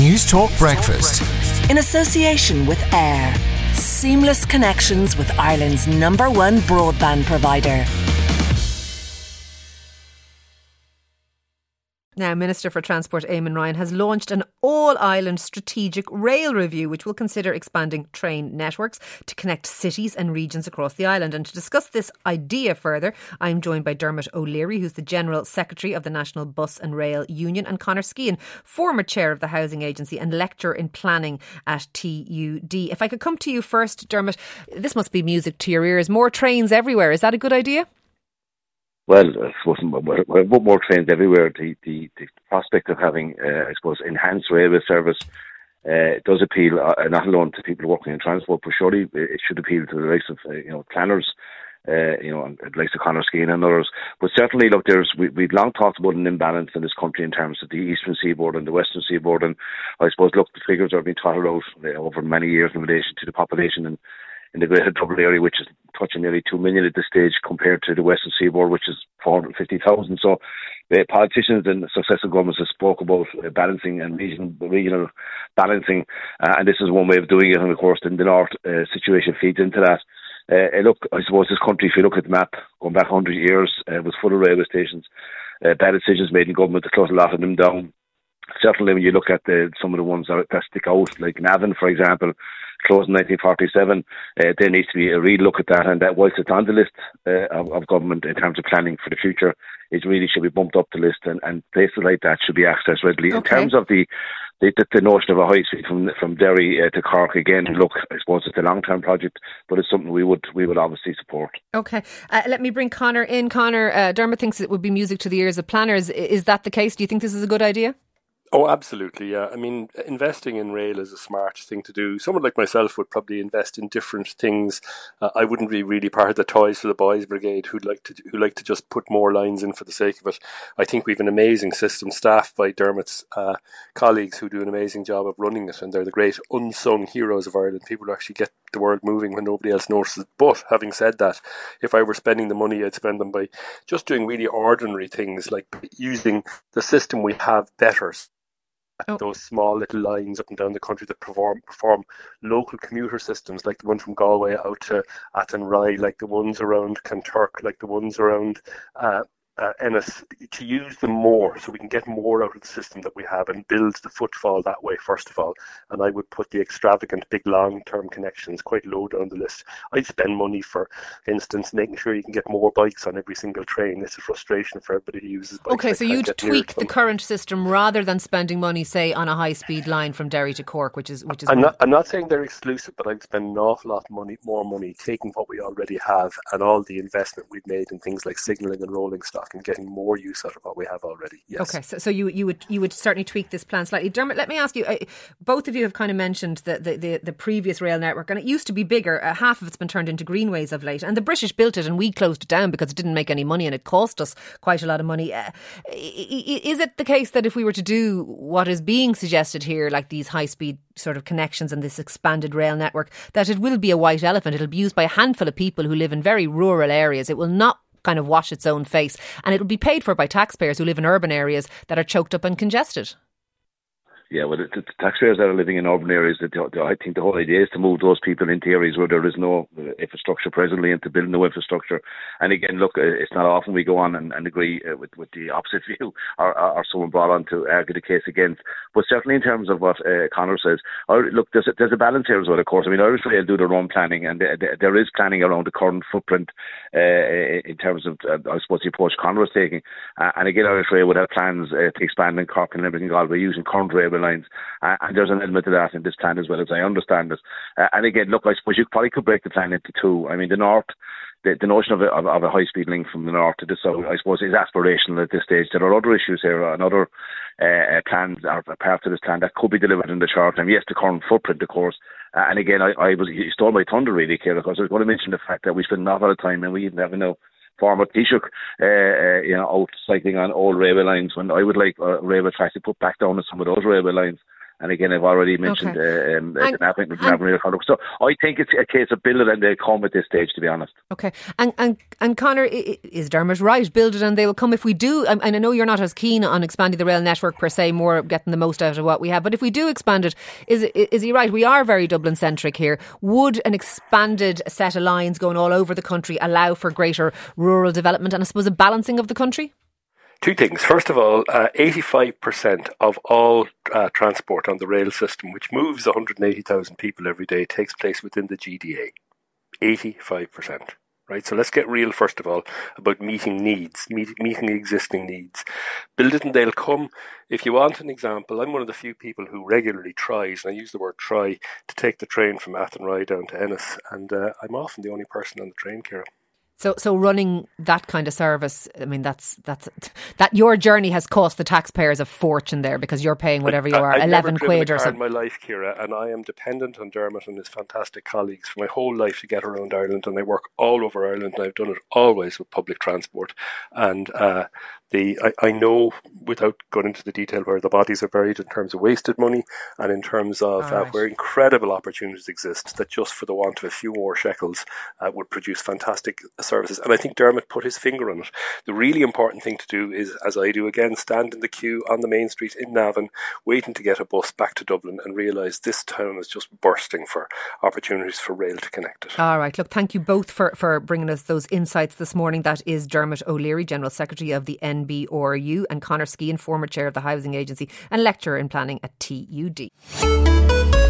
News Talk Breakfast. In association with AIR. Seamless connections with Ireland's #1 broadband provider. Now, Minister for Transport Eamon Ryan has launched an all-Ireland strategic rail review which will consider expanding train networks to connect cities and regions across the island. And to discuss this idea further, I'm joined by Dermot O'Leary, who's the General Secretary of the National Bus and Rail Union, and Conor Skehan, former Chair of the Housing Agency and Lecturer in Planning at TUD. If I could come to you first, Dermot, this must be music to your ears. More trains everywhere. Is that a good idea? Well, I suppose more trains everywhere. The prospect of having, enhanced railway service does appeal not alone to people working in transport, but surely it should appeal to the likes of planners, and the likes of Conor Skehan and others. But certainly, look, we've long talked about an imbalance in this country in terms of the eastern seaboard and the western seaboard, and I suppose, look, the figures are being trotted out over many years in relation to the population in the Greater Dublin area, which is touching nearly 2 million at this stage, compared to the Western Seaboard, which is 450,000. So politicians and successive governments have spoke about balancing and regional balancing, and this is one way of doing it. And of course, the North situation feeds into that. Look, I suppose this country, if you look at the map, going back 100 years, was full of railway stations. Bad decisions made in government to close a lot of them down. Certainly, when you look at some of the ones that stick out, like Navan, for example, closed in 1947, there needs to be a real look at that, and that whilst it's on the list of government in terms of planning for the future, it really should be bumped up the list, and places like that should be accessed readily. Okay. In terms of the notion of a high speed from Derry to Cork, again, look, I suppose it's a long-term project, but it's something we would obviously support. Okay, let me bring Conor in. Conor, Dermot thinks it would be music to the ears of planners. Is that the case? Do you think this is a good idea? Oh, absolutely, yeah. I mean, investing in rail is a smart thing to do. Someone like myself would probably invest in different things. I wouldn't be really part of the Toys for the Boys brigade who like to just put more lines in for the sake of it. I think we've an amazing system staffed by Dermot's colleagues who do an amazing job of running it, and they're the great unsung heroes of Ireland, people who actually get the world moving when nobody else notices. But having said that, if I were spending the money, I'd spend them by just doing really ordinary things, like using the system we have better. Those small little lines up and down the country that perform local commuter systems, like the one from Galway out to Athenry, like the ones around Kanturk, like the ones around Ennis, to use them more so we can get more out of the system that we have and build the footfall that way, first of all. And I would put the extravagant big long-term connections quite low down the list. I'd spend money, for instance, making sure you can get more bikes on every single train. It's a frustration for everybody who uses bikes. Okay, so you'd tweak the current system rather than spending money, say, on a high-speed line from Derry to Cork, which is. I'm not saying they're exclusive, but I'd spend an awful lot more money taking what we already have and all the investment we've made in things like signalling and rolling stock and getting more use out of what we have already. Yes. Okay, so you would certainly tweak this plan slightly. Dermot, let me ask you, both of you have kind of mentioned the previous rail network, and it used to be bigger. Half of it's been turned into greenways of late, and the British built it and we closed it down because it didn't make any money and it cost us quite a lot of money. Is it the case that if we were to do what is being suggested here, like these high-speed sort of connections and this expanded rail network, that it will be a white elephant? It'll be used by a handful of people who live in very rural areas. It will not kind of wash its own face, and it'll be paid for by taxpayers who live in urban areas that are choked up and congested. Yeah, well, the taxpayers that are living in urban areas, I think the whole idea is to move those people into areas where there is no infrastructure presently and to build no infrastructure. And again, look, it's not often we go on and agree with the opposite view or someone brought on to argue the case against. But certainly in terms of what Conor says, look, there's a balance here as well, of course. I mean, Irish Rail do their own planning, and there is planning around the current footprint in terms of, I suppose, the approach Conor was taking. And again, Irish Rail would have plans to expand in Cork and everything by using current railway lines, and there's an element of that in this plan as well, as I understand it. And again, look, I suppose you probably could break the plan into two. I mean, the north, the notion of a high-speed link from the north to the south, I suppose, is aspirational at this stage. There are other issues here, and other plans are parts of this plan that could be delivered in the short term. Yes, the current footprint, of course. And again, you stole my thunder really, Ciara, because I was going to mention the fact that we spend an awful lot of time, and we even have former Taoiseach, out cycling on old railway lines, when I would like railway tracks to put back down on some of those railway lines. And again, I've already mentioned the Navan Rail Conduct. So I think it's a case of build it and they'll come at this stage, to be honest. Okay. And Conor, is Dermot right? Build it and they will come if we do. And I know you're not as keen on expanding the rail network per se, more getting the most out of what we have. But if we do expand it, is he right? We are very Dublin-centric here. Would an expanded set of lines going all over the country allow for greater rural development and I suppose a balancing of the country? Two things. First of all, 85% of all transport on the rail system, which moves 180,000 people every day, takes place within the GDA. 85%. Right, so let's get real first of all about meeting needs, meeting existing needs. Build it and they'll come. If you want an example, I'm one of the few people who regularly tries, and I use the word try, to take the train from Athenry down to Ennis, and I'm often the only person on the train, Ciara. So running that kind of service, I mean, that your journey has cost the taxpayers a fortune there because you're paying whatever you are, 11 quid or something. I've never driven a car in my life, Ciara, and I am dependent on Dermot and his fantastic colleagues for my whole life to get around Ireland, and I work all over Ireland, and I've done it always with public transport. And I know, without going into the detail, where the bodies are buried in terms of wasted money and in terms of where incredible opportunities exist that just for the want of a few more shekels would produce fantastic services. And I think Dermot put his finger on it. The really important thing to do is, as I do again, stand in the queue on the main street in Navan, waiting to get a bus back to Dublin and realise this town is just bursting for opportunities for rail to connect it. All right. Look, thank you both for bringing us those insights this morning. That is Dermot O'Leary, General Secretary of the NBRU, and Conor Skehan, former Chair of the Housing Agency and Lecturer in Planning at TUD.